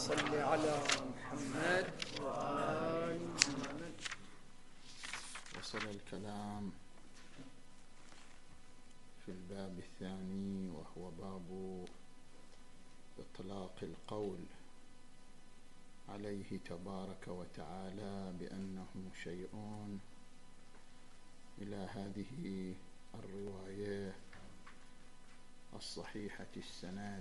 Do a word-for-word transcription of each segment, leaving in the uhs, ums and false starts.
صل على محمد وآل محمد. وصل الكلام في الباب الثاني وهو باب إطلاق القول عليه تبارك وتعالى بأنه شيء إلى هذه الرواية الصحيحة السند.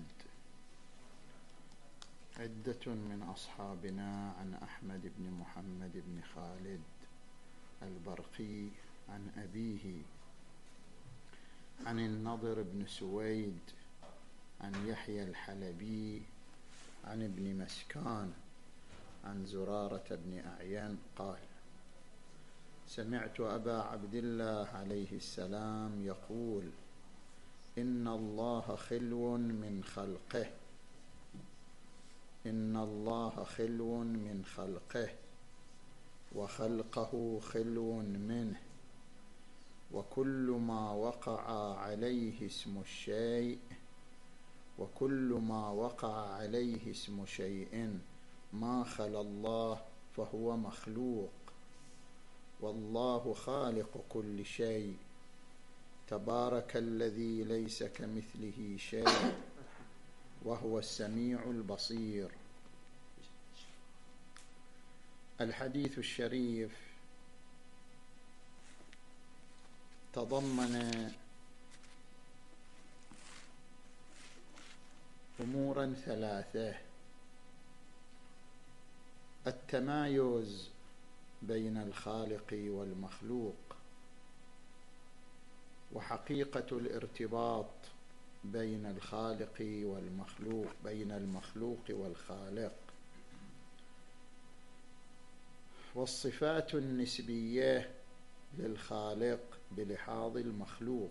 عدة من أصحابنا عن أحمد بن محمد بن خالد البرقي عن أبيه عن النضر بن سويد عن يحيى الحلبي عن ابن مسكان عن زرارة بن أعين قال: سمعت أبا عبد الله عليه السلام يقول: إن الله خلو من خلقه إن الله خلو من خلقه وخلقه خلو منه، وكل ما وقع عليه اسم الشيء وكل ما وقع عليه اسم شيء ما خلا الله فهو مخلوق، والله خالق كل شيء، تبارك الذي ليس كمثله شيء وهو السميع البصير. الحديث الشريف تضمن أمورا ثلاثة: التمايز بين الخالق والمخلوق، وحقيقة الارتباط بين الخالق والمخلوق بين المخلوق والخالق، والصفات النسبية للخالق بلحاظ المخلوق.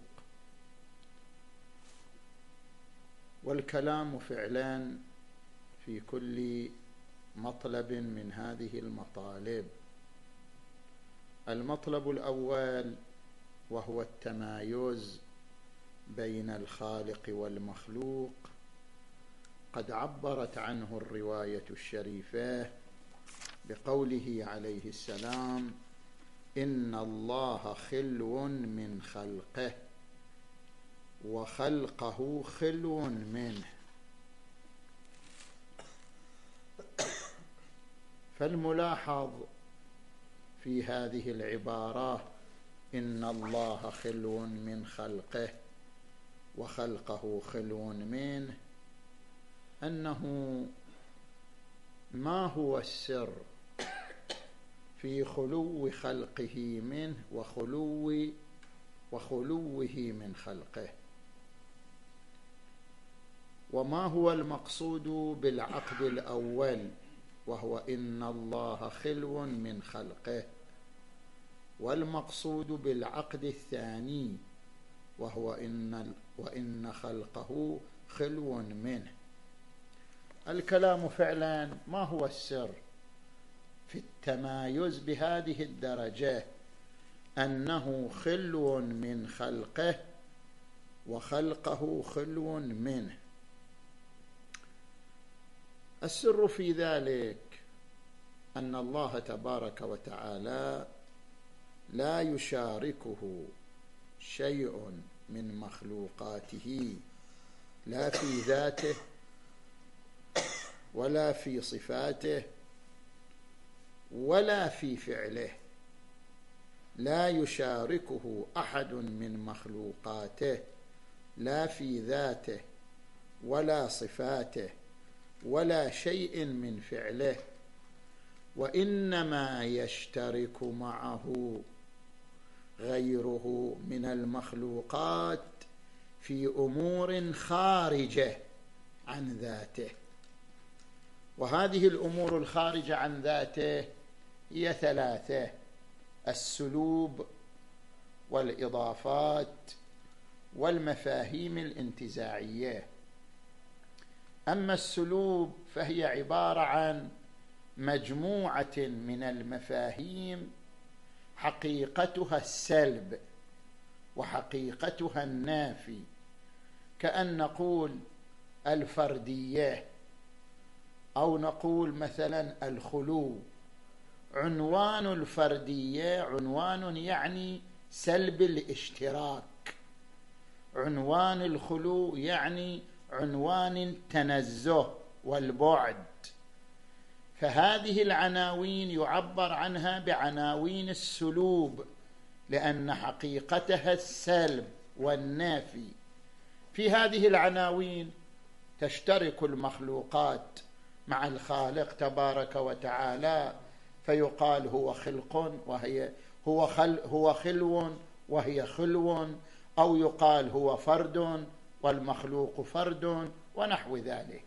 والكلام فعلا في كل مطلب من هذه المطالب. المطلب الأول وهو التمايز بين الخالق والمخلوق، قد عبرت عنه الرواية الشريفة بقوله عليه السلام: إن الله خلو من خلقه وخلقه خلو منه. فالملاحظ في هذه العبارة إن الله خلو من خلقه وخلقه خلو منه أنه ما هو السر في خلو خلقه منه وخلو وخلوه من خلقه، وما هو المقصود بالعقد الأول وهو إن الله خلو من خلقه، والمقصود بالعقد الثاني وهو إن وإن خلقه خلو منه. الكلام فعلا ما هو السر في التمايز بهذه الدرجة، أنه خلو من خلقه وخلقه خلو منه؟ السر في ذلك أن الله تبارك وتعالى لا يشاركه شيء من مخلوقاته، لا في ذاته ولا في صفاته ولا في فعله. لا يشاركه أحد من مخلوقاته لا في ذاته ولا صفاته ولا شيء من فعله، وإنما يشترك معه غيره من المخلوقات في أمور خارجة عن ذاته. وهذه الأمور الخارجة عن ذاته هي ثلاثة: السلوب والإضافات والمفاهيم الانتزاعية. أما السلوب فهي عبارة عن مجموعة من المفاهيم حقيقتها السلب وحقيقتها النافي، كأن نقول الفردية أو نقول مثلا الخلو. عنوان الفردية عنوان يعني سلب الاشتراك، عنوان الخلو يعني عنوان التنزه والبعد. فهذه العناوين يعبر عنها بعناوين السلوب، لأن حقيقتها السلب والنافي. في هذه العناوين تشترك المخلوقات مع الخالق تبارك وتعالى، فيقال هو خلق وهي هو خل هو خلو وهي خلو، أو يقال هو فرد والمخلوق فرد ونحو ذلك.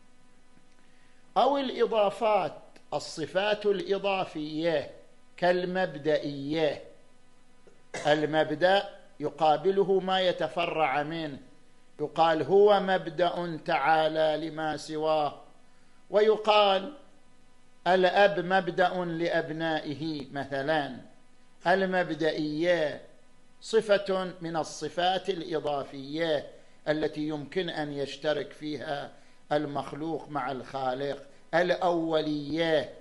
أو الإضافات، الصفات الإضافية كالمبدئية. المبدأ يقابله ما يتفرع منه، يقال هو مبدأ تعالى لما سواه، ويقال الأب مبدأ لأبنائه مثلا. المبدئية صفة من الصفات الإضافية التي يمكن أن يشترك فيها المخلوق مع الخالق. الأولية.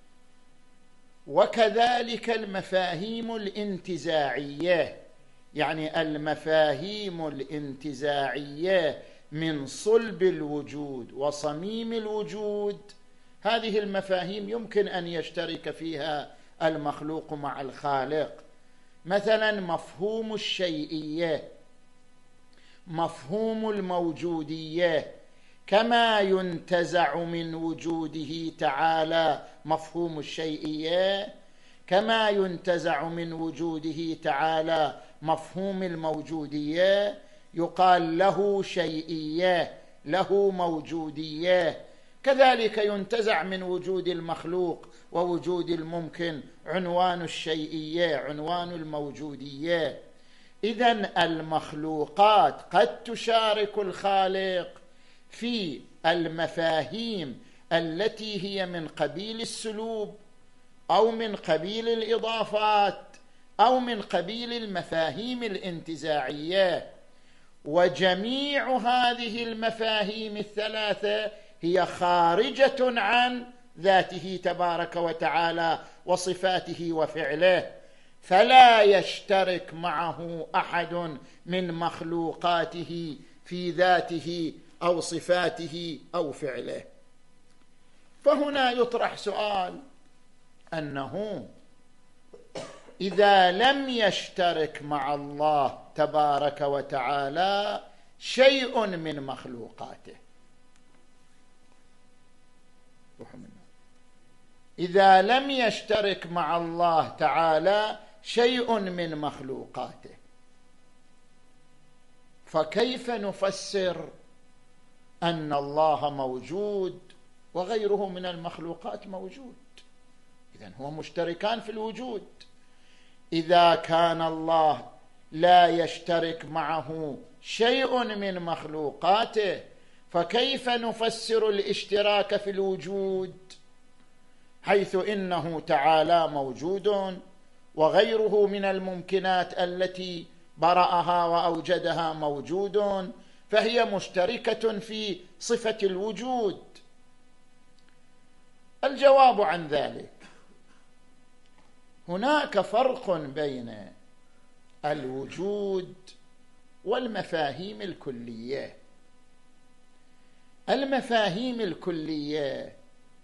وكذلك المفاهيم الانتزاعية، يعني المفاهيم الانتزاعية من صلب الوجود وصميم الوجود، هذه المفاهيم يمكن أن يشترك فيها المخلوق مع الخالق. مثلا مفهوم الشيئية، مفهوم الموجودية، كما ينتزع من وجوده تعالى مفهوم الشيئية، كما ينتزع من وجوده تعالى مفهوم الموجودية، يقال له شيئية، له موجودية. كذلك ينتزع من وجود المخلوق ووجود الممكن عنوان الشيئية، عنوان الموجودية. إذن المخلوقات قد تشارك الخالق في المفاهيم التي هي من قبيل السلوب أو من قبيل الإضافات أو من قبيل المفاهيم الانتزاعية. وجميع هذه المفاهيم الثلاثة هي خارجة عن ذاته تبارك وتعالى وصفاته وفعله، فلا يشترك معه أحد من مخلوقاته في ذاته أو صفاته أو فعله. فهنا يطرح سؤال أنه إذا لم يشترك مع الله تبارك وتعالى شيء من مخلوقاته، إذا لم يشترك مع الله تعالى شيء من مخلوقاته، فكيف نفسر أن الله موجود وغيره من المخلوقات موجود؟ إذن هو مشتركان في الوجود. إذا كان الله لا يشترك معه شيء من مخلوقاته، فكيف نفسر الاشتراك في الوجود، حيث إنه تعالى موجود وغيره من الممكنات التي برأها وأوجدها موجود، فهي مشتركة في صفة الوجود؟ الجواب عن ذلك: هناك فرق بين الوجود والمفاهيم الكلية. المفاهيم الكلية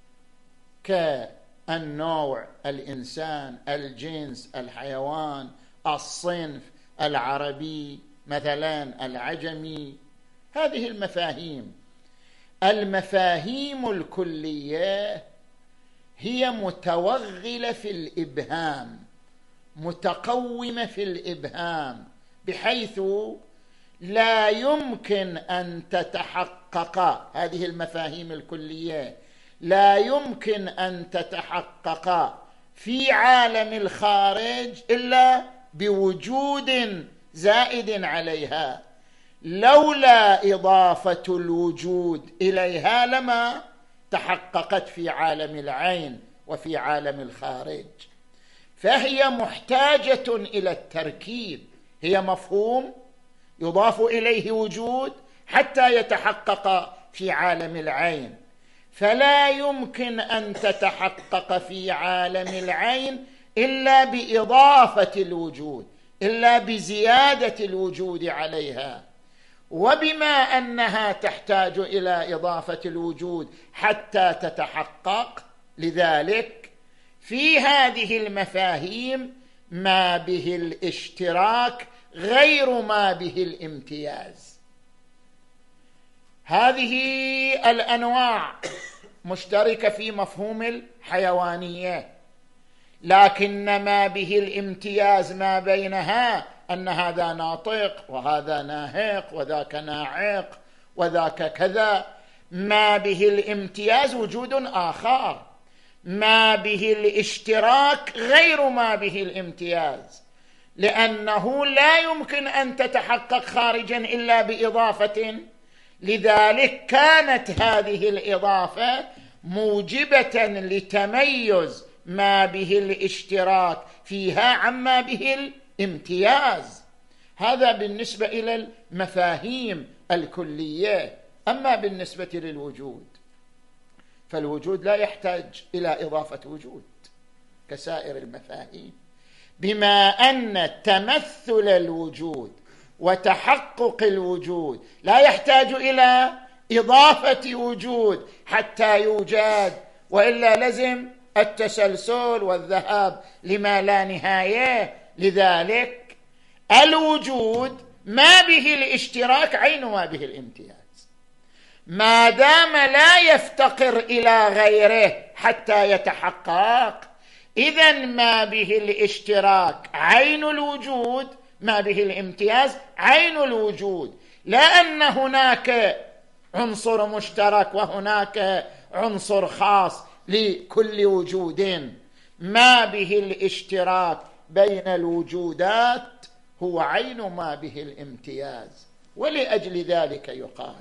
كالنوع، الإنسان، الجنس، الحيوان، الصنف، العربي مثلا، العجمي، هذه المفاهيم. المفاهيم الكلية هي متوغلة في الإبهام، متقومة في الإبهام، بحيث لا يمكن أن تتحقق هذه المفاهيم الكلية، لا يمكن أن تتحقق في عالم الخارج إلا بوجود زائد عليها. لولا إضافة الوجود إليها لما تحققت في عالم العين وفي عالم الخارج. فهي محتاجة إلى التركيب، هي مفهوم يضاف إليه وجود حتى يتحقق في عالم العين. فلا يمكن أن تتحقق في عالم العين إلا بإضافة الوجود، إلا بزيادة الوجود عليها. وبما أنها تحتاج إلى إضافة الوجود حتى تتحقق، لذلك في هذه المفاهيم ما به الاشتراك غير ما به الامتياز. هذه الأنواع مشتركة في مفهوم الحيوانية، لكن ما به الامتياز ما بينها أن هذا ناطق وهذا ناهق وذاك ناعق وذاك كذا. ما به الامتياز وجود آخر، ما به الاشتراك غير ما به الامتياز، لأنه لا يمكن أن تتحقق خارجا إلا بإضافة. لذلك كانت هذه الإضافة موجبة لتميز ما به الاشتراك فيها عما به الامتياز. هذا بالنسبة إلى المفاهيم الكلية. أما بالنسبة للوجود فالوجود لا يحتاج إلى إضافة وجود كسائر المفاهيم، بما أن تمثل الوجود وتحقق الوجود لا يحتاج إلى إضافة وجود حتى يوجد، وإلا لزم التسلسل والذهاب لما لا نهاية. لذلك الوجود ما به الاشتراك عين ما به الامتياز، ما دام لا يفتقر إلى غيره حتى يتحقق، إذن ما به الاشتراك عين الوجود، ما به الامتياز عين الوجود، لا أن هناك عنصر مشترك وهناك عنصر خاص لكل وجود. ما به الاشتراك بين الوجودات هو عين ما به الامتياز. ولأجل ذلك يقال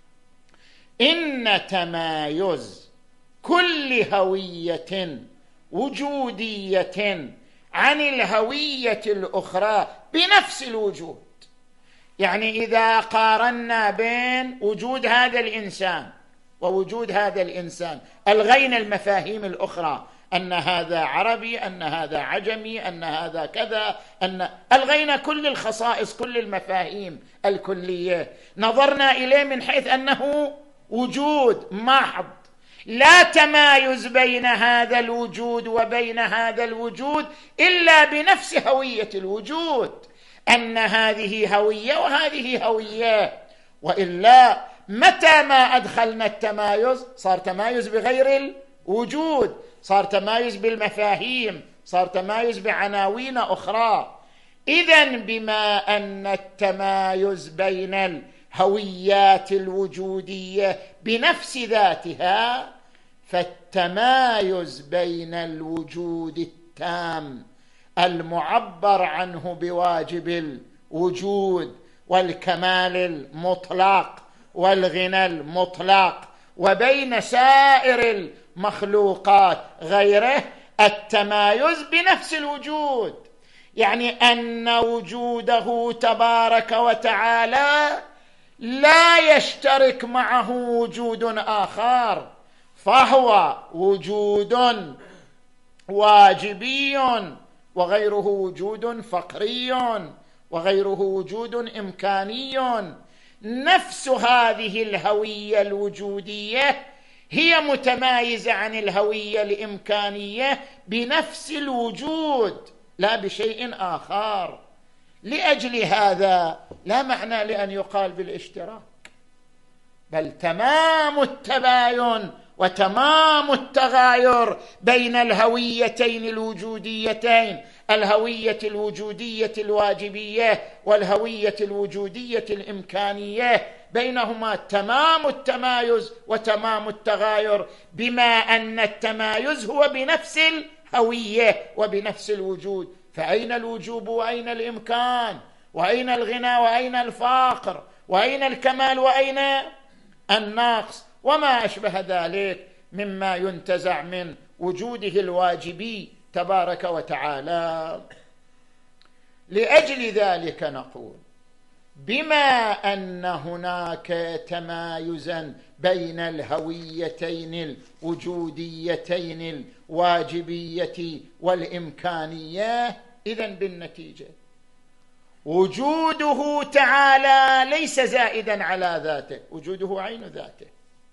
إن تمايز كل هوية وجودية عن الهوية الأخرى بنفس الوجود. يعني إذا قارنا بين وجود هذا الإنسان ووجود هذا الإنسان، ألغينا المفاهيم الأخرى، أن هذا عربي، أن هذا عجمي، أن هذا كذا، أن ألغينا كل الخصائص، كل المفاهيم الكلية، نظرنا إليه من حيث أنه وجود محض، لا تمايز بين هذا الوجود وبين هذا الوجود إلا بنفس هوية الوجود، أن هذه هوية وهذه هوية. وإلا متى ما أدخلنا التمايز صار تمايز بغير الوجود، صار تمايز بالمفاهيم، صار تمايز بعناوين أخرى. إذن بما أن التمايز بين الهويات الوجودية بنفس ذاتها، فالتمايز بين الوجود التام المعبر عنه بواجب الوجود والكمال المطلق والغنى المطلق وبين سائر المخلوقات غيره التمايز بنفس الوجود، يعني أن وجوده تبارك وتعالى لا يشترك معه وجود آخر، فهو وجود واجبي وغيره وجود فقري وغيره وجود إمكاني. نفس هذه الهوية الوجودية هي متمايزة عن الهوية الإمكانية بنفس الوجود لا بشيء آخر. لأجل هذا لا معنى لأن يقال بالاشتراك، بل تمام التباين وتمام التغاير بين الهويتين الوجوديتين، الهوية الوجودية الواجبية والهوية الوجودية الإمكانية، بينهما تمام التمايز وتمام التغاير، بما أن التمايز هو بنفس الهوية وبنفس الوجود. فأين الوجوب وأين الإمكان وأين الغنى وأين الفقر وأين الكمال وأين النقص وما أشبه ذلك مما ينتزع من وجوده الواجبي تبارك وتعالى. لأجل ذلك نقول بما أن هناك تمايزا بين الهويتين الوجوديتين الواجبية والإمكانية، إذن بالنتيجة وجوده تعالى ليس زائدا على ذاته، وجوده عين ذاته،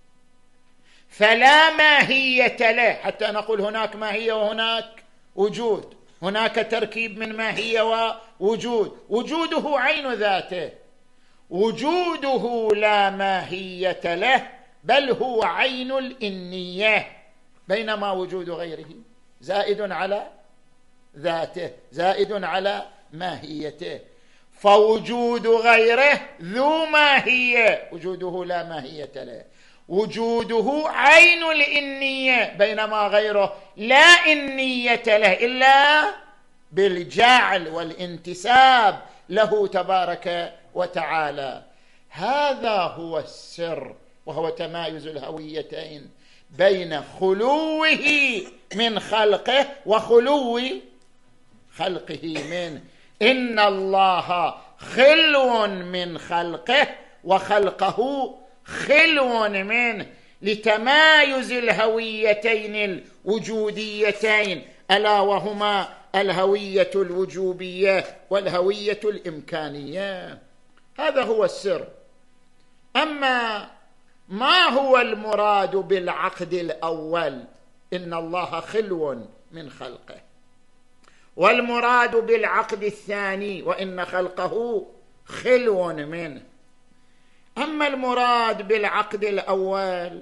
فلا ماهية له حتى نقول هناك ماهية وهناك وجود، هناك تركيب من ماهية ووجود، وجوده عين ذاته، وجوده لا ماهية له بل هو عين الإنية، بينما وجود غيره زائد على ذاته، زائد على ماهيته، فوجود غيره ذو ماهية، وجوده لا ماهية له، وجوده عين الإنية، بينما غيره لا إنية له إلا بالجعل والانتساب له تبارك وتعالى. هذا هو السر، وهو تمايز الهويتين بين خلوه من خلقه وخلو خلقه منه. إن الله خلو من خلقه وخلقه خلو منه، لتمايز الهويتين الوجوديتين ألا وهما الهوية الوجوبية والهوية الإمكانية. هذا هو السر. أما ما هو المراد بالعقد الأول إن الله خلو من خلقه، والمراد بالعقد الثاني وإن خلقه خلو منه؟ أما المراد بالعقد الأول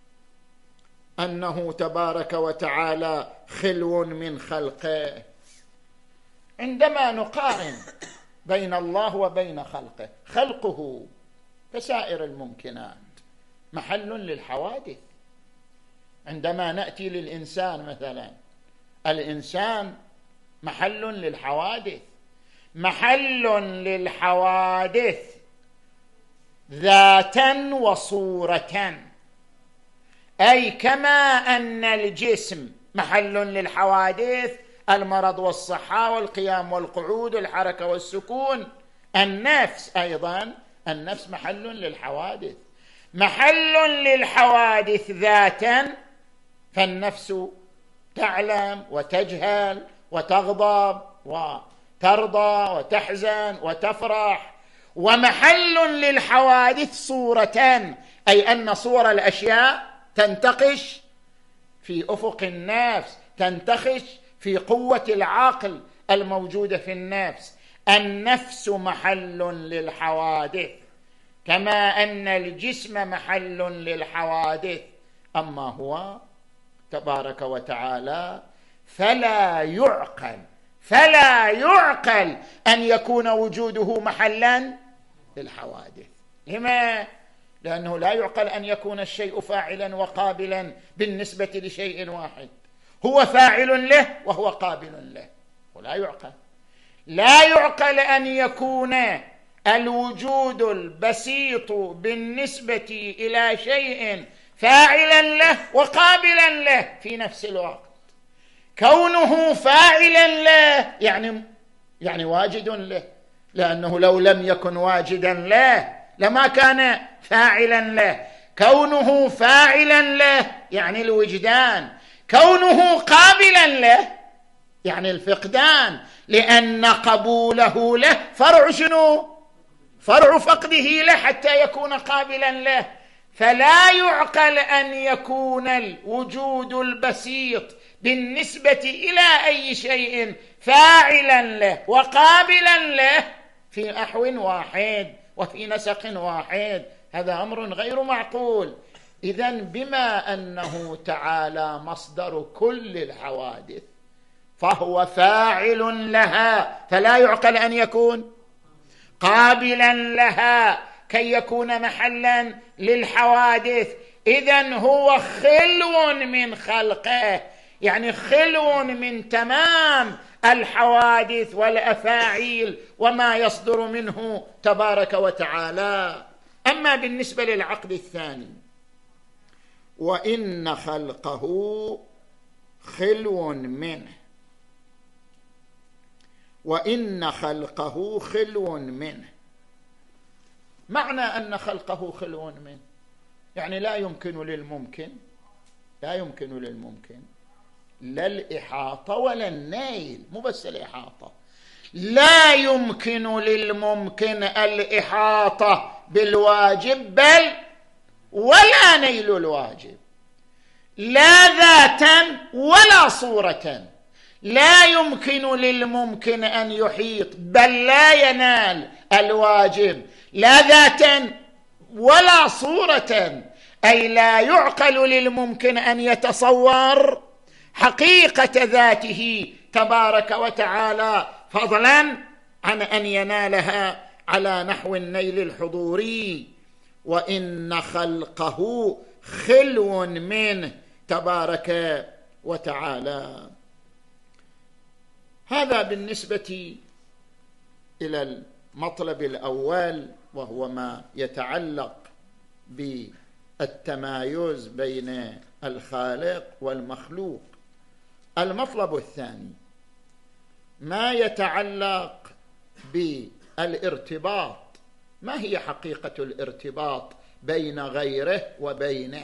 أنه تبارك وتعالى خلو من خلقه، عندما نقارن بين الله وبين خلقه، خلقه كسائر الممكنات محل للحوادث. عندما نأتي للإنسان مثلا، الإنسان محل للحوادث، محل للحوادث ذاتا وصورة، أي كما أن الجسم محل للحوادث، المرض والصحة والقيام والقعود والحركة والسكون، النفس أيضا، النفس محل للحوادث، محل للحوادث ذاتا، فالنفس تعلم وتجهل وتغضب وترضى وتحزن وتفرح، ومحل للحوادث صورة، أي أن صور الأشياء تنتقش في أفق النفس، تنتقش في قوة العقل الموجودة في النفس. النفس محل للحوادث كما أن الجسم محل للحوادث. أما هو تبارك وتعالى فلا يعقل فلا يعقل أن يكون وجوده محلا للحوادث. لما؟ لأنه لا يعقل أن يكون الشيء فاعلا وقابلا بالنسبة لشيء واحد، هو فاعل له وهو قابل له، ولا يعقل. لا يعقل أن يكون الوجود البسيط بالنسبة إلى شيء فاعلا له وقابلا له في نفس الوقت. كونه فاعلا له يعني يعني واجد له، لأنه لو لم يكن واجدا له لما كان فاعلا له. كونه فاعلا له يعني الوجدان، كونه قابلا له يعني الفقدان، لأن قبوله له فرع شنو؟ فرع فقده له حتى يكون قابلا له. فلا يعقل أن يكون الوجود البسيط بالنسبة إلى أي شيء فاعلا له وقابلا له في نحو واحد وفي نسق واحد، هذا أمر غير معقول. إذن بما أنه تعالى مصدر كل الحوادث فهو فاعل لها، فلا يعقل أن يكون قابلا لها كي يكون محلا للحوادث. إذن هو خلو من خلقه، يعني خلو من تمام الحوادث والأفاعيل وما يصدر منه تبارك وتعالى. أما بالنسبة للعقد الثاني، وإن خلقه خلو منه، وإن خلقه خلو منه، معنى أن خلقه خلو منه يعني لا يمكن للممكن لا يمكن للممكن لا الإحاطة ولا النيل، مو بس الإحاطة، لا يمكن للممكن الإحاطة بالواجب بل ولا نيل الواجب، لا ذاتا ولا صورة. لا يمكن للممكن أن يحيط بل لا ينال الواجب لا ذاتا ولا صورة، أي لا يعقل للممكن أن يتصور حقيقة ذاته تبارك وتعالى فضلا عن أن ينالها على نحو النيل الحضوري. وإن خلقه خلو منه تبارك وتعالى. هذا بالنسبة إلى المطلب الأول، وهو ما يتعلق بالتمايز بين الخالق والمخلوق. المطلب الثاني ما يتعلق بالارتباط. ما هي حقيقة الارتباط بين غيره وبينه؟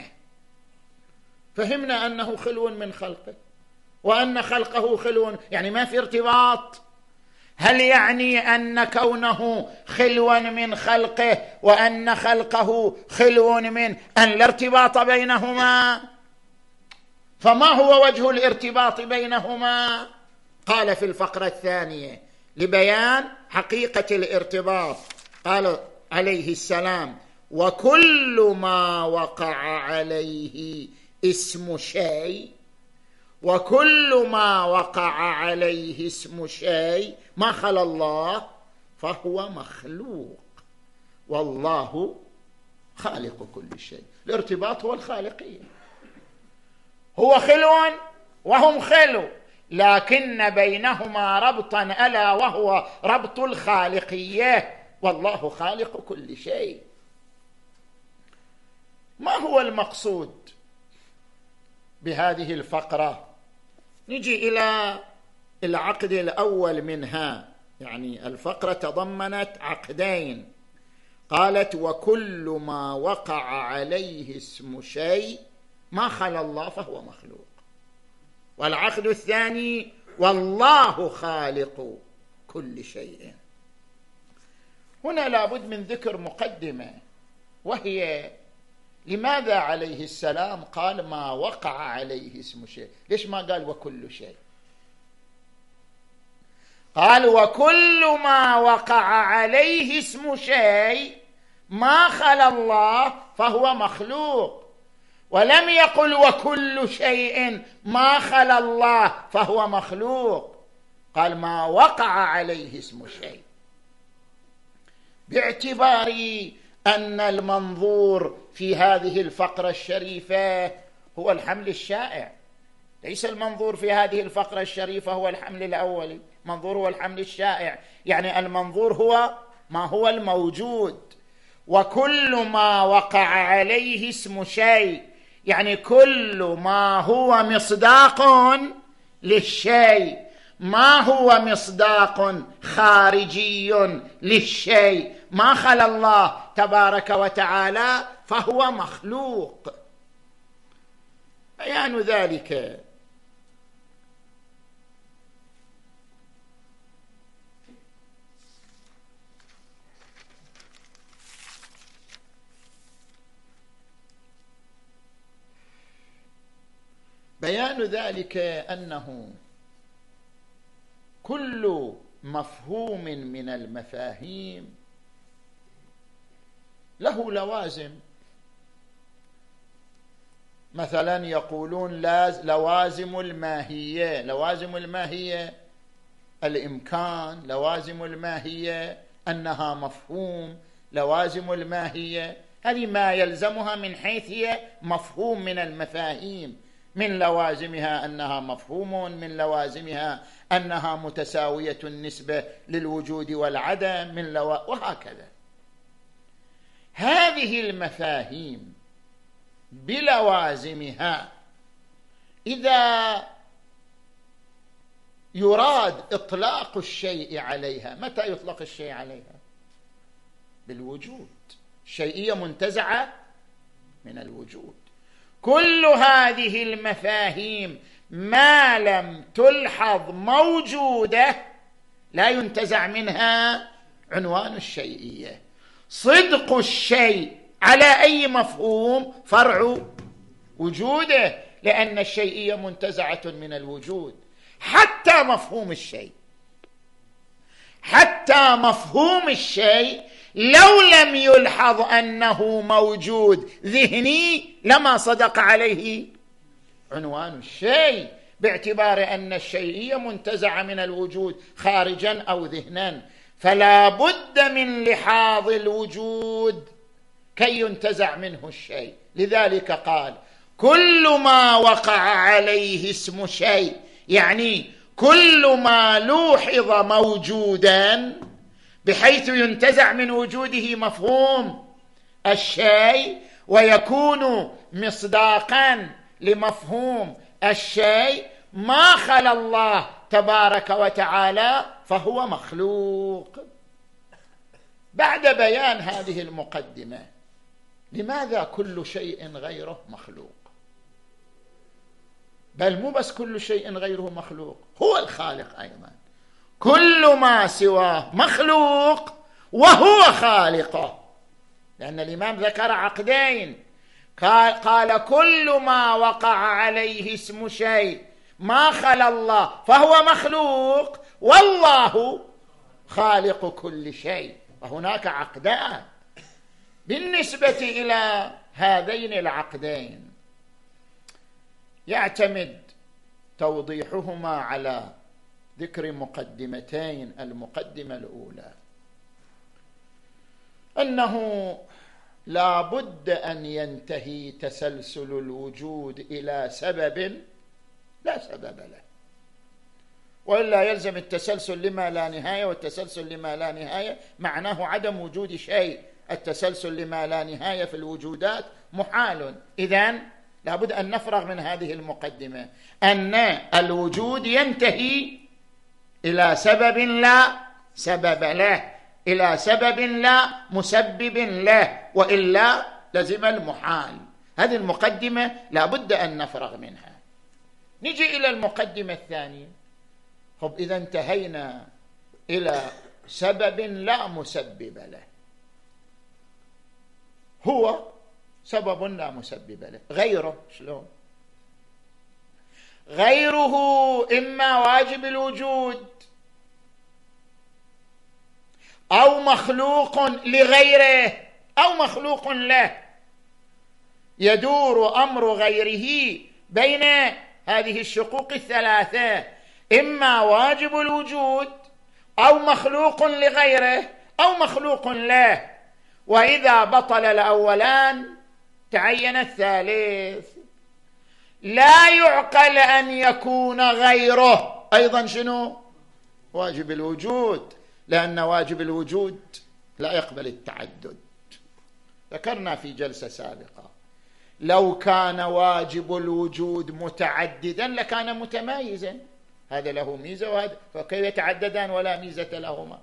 فهمنا أنه خلو من خلقه، وأن خلقه خلو، يعني ما في ارتباط. هل يعني أن كونه خلوا من خلقه وأن خلقه خلو من أن لا ارتباط بينهما؟ فما هو وجه الارتباط بينهما؟ قال في الفقرة الثانية لبيان حقيقة الارتباط، قال عليه السلام: وكل ما وقع عليه اسم شيء، وكل ما وقع عليه اسم شيء ما خلا الله فهو مخلوق، والله خالق كل شيء. الارتباط هو الخالقية، هو خلو وهم خلو، لكن بينهما ربطا ألا وهو ربط الخالقية، والله خالق كل شيء. ما هو المقصود بهذه الفقرة؟ نجي إلى العقد الأول منها، يعني الفقرة تضمنت عقدين. قالت: وكل ما وقع عليه اسم شيء ما خلا الله فهو مخلوق. والعقد الثاني: والله خالق كل شيء. هنا لابد من ذكر مقدمة، وهي لماذا عليه السلام قال ما وقع عليه اسم شيء؟ ليش ما قال وكل شيء؟ قال وكل ما وقع عليه اسم شيء ما خلا الله فهو مخلوق، ولم يقل وكل شيء ما خلا الله فهو مخلوق، قال ما وقع عليه اسم شيء، باعتبار أن المنظور في هذه الفقرة الشريفة هو الحمل الشائع. ليس المنظور في هذه الفقرة الشريفة هو الحمل الأولي، منظور هو الحمل الشائع، يعني المنظور هو ما هو الموجود. وكل ما وقع عليه اسم شيء، يعني كل ما هو مصداق للشيء، ما هو مصداق خارجي للشيء ما خلا الله تبارك وتعالى فهو مخلوق. بيان ذلك بيان ذلك أنه كل مفهوم من المفاهيم له لوازم. مثلا يقولون لوازم الماهية، لوازم الماهية الإمكان، لوازم الماهية أنها مفهوم، لوازم الماهية هذه ما يلزمها من حيث هي مفهوم من المفاهيم، من لوازمها أنها مفهوم، من لوازمها أنها متساوية النسبة للوجود والعدم، من لو... وهكذا. هذه المفاهيم بلوازمها إذا يراد إطلاق الشيء عليها، متى يطلق الشيء عليها؟ بالوجود. الشيئية منتزعة من الوجود. كل هذه المفاهيم ما لم تلحظ موجودة لا ينتزع منها عنوان الشيئية. صدق الشيء على أي مفهوم؟ فرع وجوده، لأن الشيئية منتزعة من الوجود. حتى مفهوم الشيء حتى مفهوم الشيء لو لم يلحظ أنه موجود ذهني لما صدق عليه عنوان الشيء، باعتبار أن الشيئية منتزعة من الوجود خارجا أو ذهنا. فلا بد من لحاظ الوجود كي ينتزع منه الشيء. لذلك قال كل ما وقع عليه اسم شيء، يعني كل ما لوحظ موجودا بحيث ينتزع من وجوده مفهوم الشيء ويكون مصداقا لمفهوم الشيء، ما خلا الله تبارك وتعالى فهو مخلوق. بعد بيان هذه المقدمة، لماذا كل شيء غيره مخلوق؟ بل مو بس كل شيء غيره مخلوق، هو الخالق أيضا. كل ما سواه مخلوق وهو خالقه، لأن الإمام ذكر عقدين، قال كل ما وقع عليه اسم شيء ما خلا الله فهو مخلوق، والله خالق كل شيء. وهناك عقدان بالنسبة إلى هذين العقدين يعتمد توضيحهما على ذكر مقدمتين. المقدمة الأولى أنه لا بد أن ينتهي تسلسل الوجود إلى سبب لا سبب له، وإلا يلزم التسلسل لما لا نهاية، والتسلسل لما لا نهاية معناه عدم وجود شيء. التسلسل لما لا نهاية في الوجودات محال. إذن لابد أن نفرغ من هذه المقدمة أن الوجود ينتهي إلى سبب لا سبب له، إلى سبب لا مسبب له، وإلا لزم المحال. هذه المقدمة لابد أن نفرغ منها. نجي إلى المقدمة الثانية. طب إذا انتهينا إلى سبب لا مسبب له، هو سبب لا مسبب له، غيره شلون؟ غيره إما واجب الوجود أو مخلوق لغيره أو مخلوق له. يدور أمر غيره بين هذه الشقوق الثلاثة، إما واجب الوجود أو مخلوق لغيره أو مخلوق له. وإذا بطل الأولان تعين الثالث. لا يعقل أن يكون غيره أيضا شنو؟ واجب الوجود، لأن واجب الوجود لا يقبل التعدد. ذكرنا في جلسة سابقة لو كان واجب الوجود متعددا لكان متمايزا، هذا له ميزة وهذا، فكيف يتعددان ولا ميزة لهما؟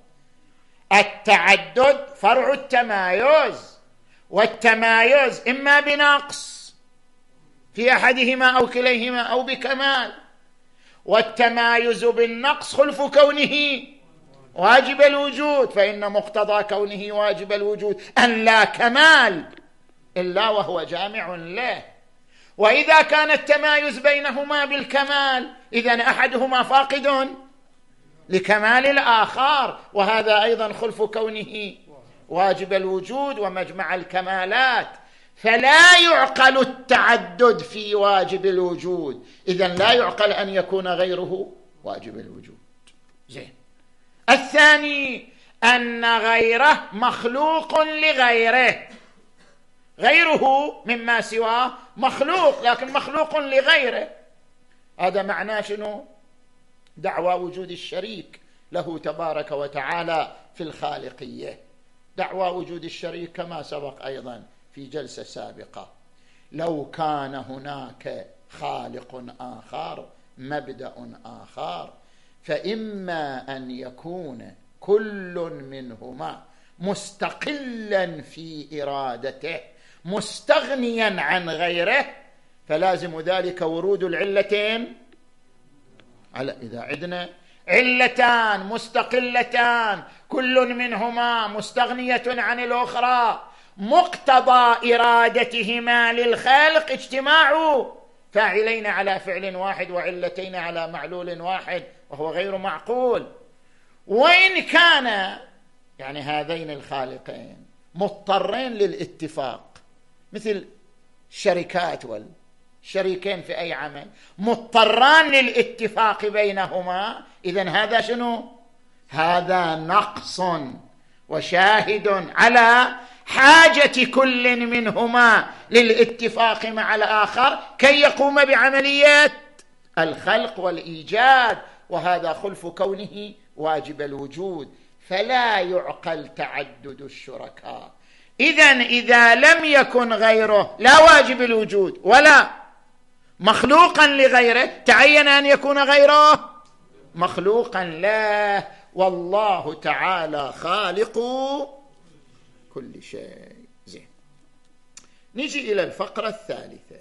التعدد فرع التمايز، والتمايز إما بنقص في أحدهما أو كليهما أو بكمال. والتمايز بالنقص خلف كونه واجب الوجود، فإن مقتضى كونه واجب الوجود أن لا كمال إلا وهو جامع له. وإذا كان التمايز بينهما بالكمال إذن أحدهما فاقد لكمال الآخر، وهذا أيضا خلف كونه واجب الوجود ومجمع الكمالات. فلا يعقل التعدد في واجب الوجود، إذن لا يعقل أن يكون غيره واجب الوجود. زين. الثاني أن غيره مخلوق لغيره، غيره مما سواه مخلوق لكن مخلوق لغيره. هذا معناه شنو؟ دعوى وجود الشريك له تبارك وتعالى في الخالقية. دعوى وجود الشريك كما سبق أيضا في جلسة سابقة، لو كان هناك خالق آخر مبدأ آخر فإما أن يكون كل منهما مستقلا في إرادته مستغنيا عن غيره، فلازم ذلك ورود العلتين. على إذا عندنا علتان مستقلتان كل منهما مستغنية عن الأخرى، مقتضى إرادتهما للخلق اجتماع فاعلين على فعل واحد وعلتين على معلول واحد، وهو غير معقول. وإن كان يعني هذين الخالقين مضطرين للاتفاق، مثل الشركات والشريكين في أي عمل مضطران للاتفاق بينهما، إذن هذا شنو؟ هذا نقص وشاهد على حاجة كل منهما للاتفاق مع الآخر كي يقوم بعملية الخلق والإيجاد، وهذا خلف كونه واجب الوجود، فلا يعقل تعدد الشركاء. إذن إذا لم يكن غيره لا واجب الوجود ولا مخلوقا لغيره، تعين أن يكون غيره مخلوقا له، والله تعالى خالق كل شيء. زين، نجي إلى الفقرة الثالثة.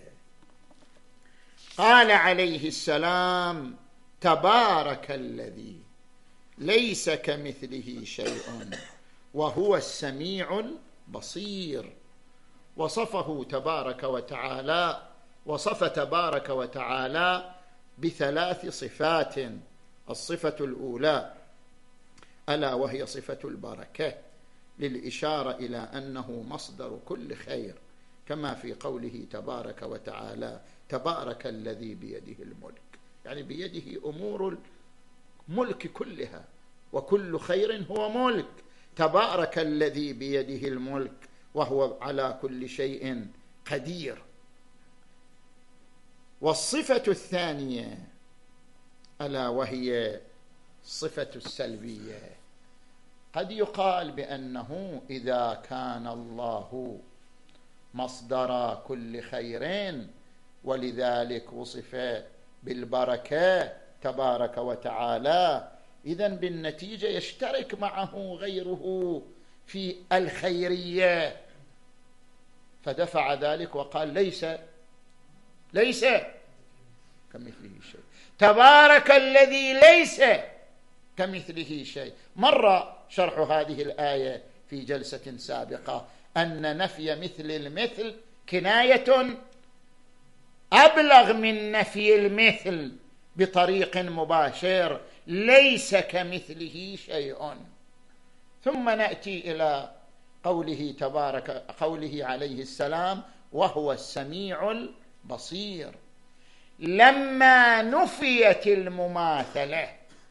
قال عليه السلام: تبارك الذي ليس كمثله شيء وهو السميع البصير. وصفه تبارك وتعالى وصف تبارك وتعالى بثلاث صفات. الصفة الأولى ألا وهي صفة البركة، للإشارة إلى أنه مصدر كل خير، كما في قوله تبارك وتعالى: تبارك الذي بيده الملك، يعني بيده أمور الملك كلها، وكل خير هو ملك. تبارك الذي بيده الملك وهو على كل شيء قدير. والصفة الثانية ألا وهي صفة السلبية. قد يقال بأنه إذا كان الله مصدر كل خير ولذلك وصف بالبركة تبارك وتعالى، إذن بالنتيجة يشترك معه غيره في الخيرية، فدفع ذلك وقال ليس ليس كمثله شيء. تبارك الذي ليس كمثله شيء. مر شرح هذه الآية في جلسة سابقة أن نفي مثل المثل كناية أبلغ من نفي المثل بطريق مباشر، ليس كمثله شيء. ثم نأتي إلى قوله تبارك قوله عليه السلام: وهو السميع البصير. لما نفيت المماثلة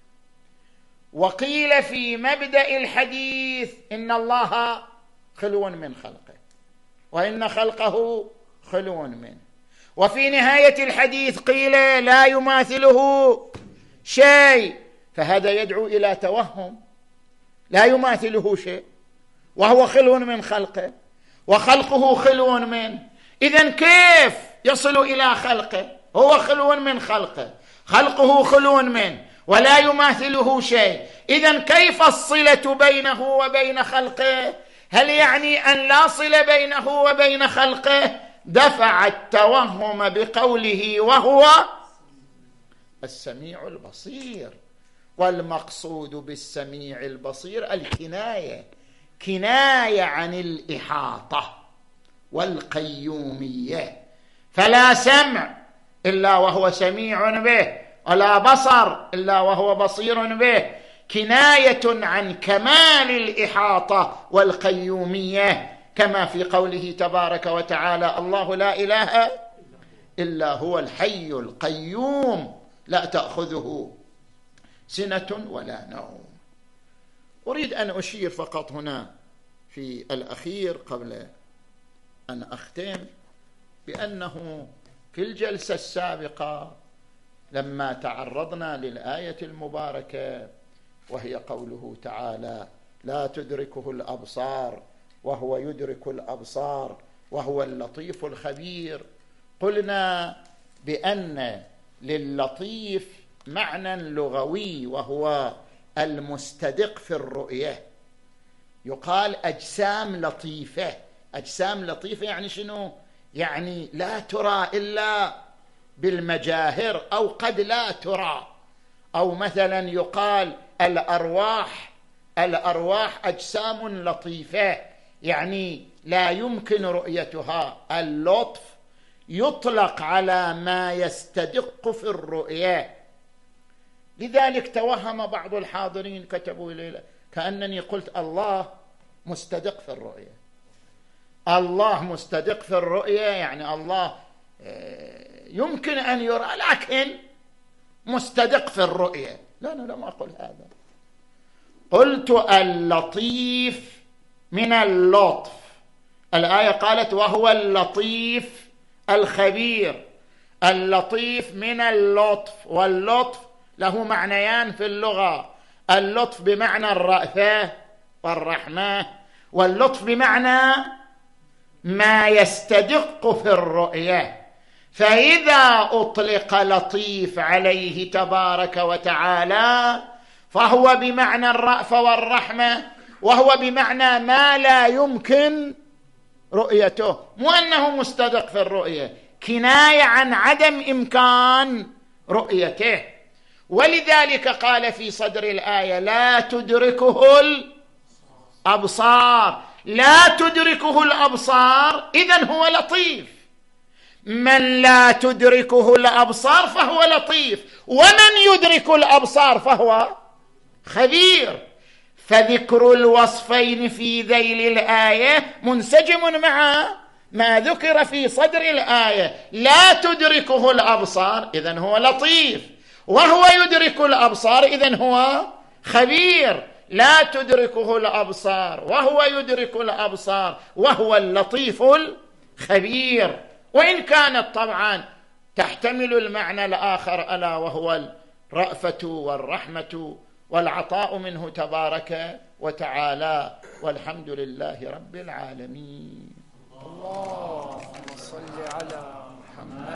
وقيل في مبدأ الحديث إن الله خلو من خلقه وإن خلقه خلو منه، وفي نهاية الحديث قيل لا يماثله شيء، فهذا يدعو إلى توهم. لا يماثله شيء وهو خلو من خلقه وخلقه خلو منه، إذن كيف يصل إلى خلقه؟ هو خلو من خلقه، خلقه خلو منه، ولا يماثله شيء، إذن كيف الصلة بينه وبين خلقه؟ هل يعني أن لا صلة بينه وبين خلقه؟ دفع التوهم بقوله وهو السميع البصير. والمقصود بالسميع البصير الكناية، كناية عن الإحاطة والقيومية، فلا سمع إلا وهو سميع به، ولا بصر إلا وهو بصير به، كناية عن كمال الإحاطة والقيومية، كما في قوله تبارك وتعالى: الله لا إله إلا هو الحي القيوم لا تأخذه سنة ولا نوم. أريد أن أشير فقط هنا في الأخير قبل أن أختم بأنه في الجلسة السابقة لما تعرضنا للآية المباركة وهي قوله تعالى: لا تدركه الأبصار وهو يدرك الأبصار وهو اللطيف الخبير، قلنا بأن للطيف معنى لغوي وهو المستدق في الرؤية. يقال أجسام لطيفة، أجسام لطيفة يعني شنو؟ يعني لا ترى إلا بالمجاهر أو قد لا ترى. أو مثلا يقال الأرواح الأرواح أجسام لطيفة يعني لا يمكن رؤيتها. اللطف يطلق على ما يستدق في الرؤية. لذلك توهم بعض الحاضرين كتبوا إلي كأنني قلت الله مستدق في الرؤية. الله مستدق في الرؤية يعني الله يمكن أن يرى لكن مستدق في الرؤية. لا أنا لم أقل هذا. قلت اللطيف من اللطف. الآية قالت وهو اللطيف الخبير. اللطيف من اللطف، واللطف له معنيان في اللغة. اللطف بمعنى الرأفة والرحمة، واللطف بمعنى ما يستدق في الرؤية. فإذا أطلق لطيف عليه تبارك وتعالى فهو بمعنى الرأفة والرحمة، وهو بمعنى ما لا يمكن رؤيته، مو أنه مستدق في الرؤية، كناية عن عدم إمكان رؤيته. ولذلك قال في صدر الآية لا تدركه الأبصار. لا تدركه الأبصار إذن هو لطيف. من لا تدركه الأبصار فهو لطيف، ومن يدرك الأبصار فهو خبير. فذكر الوصفين في ذيل الآية منسجم مع ما ذكر في صدر الآية. لا تدركه الأبصار إذن هو لطيف، وهو يدرك الأبصار إذن هو خبير. لا تدركه الأبصار وهو يدرك الأبصار وهو اللطيف الخبير. وإن كانت طبعا تحتمل المعنى الآخر ألا وهو الرأفة والرحمة والعطاء منه تبارك وتعالى. والحمد لله رب العالمين. اللهم صل على محمد.